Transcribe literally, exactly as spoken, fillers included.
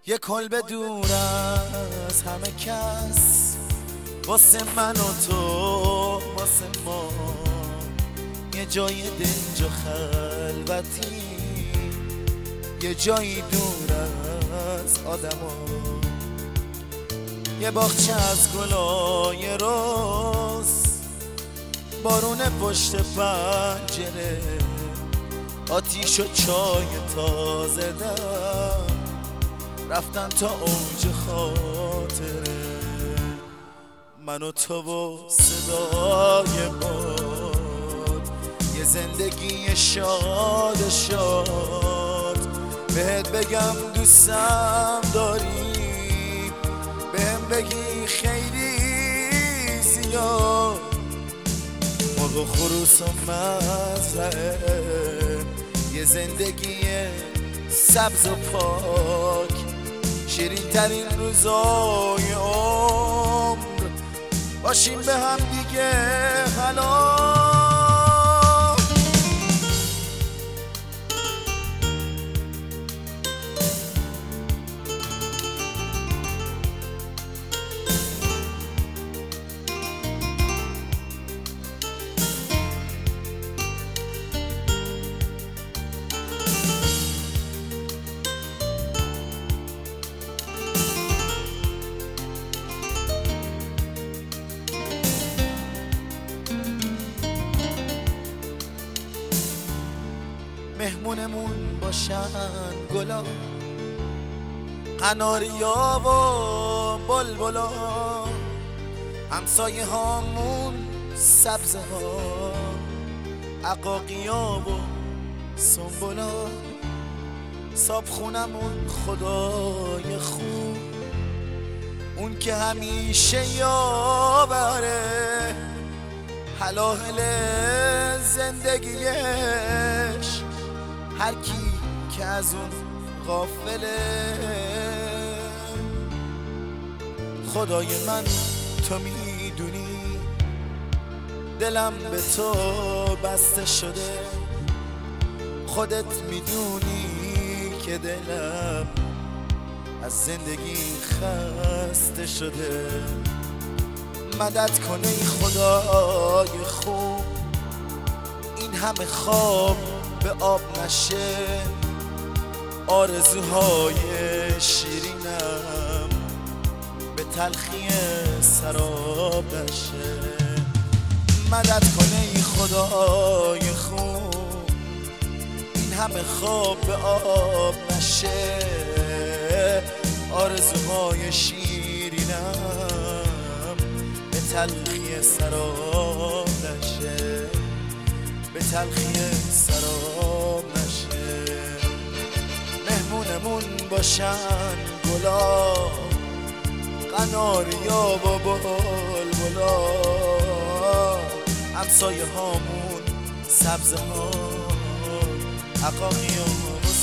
یه کلبه دور از همه کس، واسه من و تو، واسه ما، یه جای دنج و خلوتی، یه جایی دور از آدما، یه باغچه از گلای روز، بارون پشت پنجره، آتیش و چای تازه دم، رفتن تا اوج خاطره، من و تو و صدای باد، یه زندگی شاد شاد، بهت بگم دوستم داری، بهم بگی خیلی زیاد، مرغ و خروس و مزرعه، یه زندگی سبز و پاک، شیرین ترین روزای عمر، باشیم به هم دیگه حالا. مهمونمون باشن گلا، قناریا و بلبلا، همسایه هامون سبزه ها، عقاقیا و سنبولا، صابخونمون خدای خوب، اون که همیشه یاوره، حلاهل زندگیش، هر کی که از اون غافله، خدای من تو میدونی، دلم به تو بسته شده، خودت میدونی که دلم از زندگی خسته شده، مدد کنه ای خدای خوب، این همه خواب به آب نشه، آرزوهای شیرینم به تلخی سراب نشه، مدد کنه ای خدای خوب، این همه خواب به آب نشه، آرزوهای شیرینم به تلخی سراب نشه، به تلخی سراب نشه. مهمونمون باشن گلا، قناریا و بلبلا، همسایه هامون سبزه ها، عقاقی و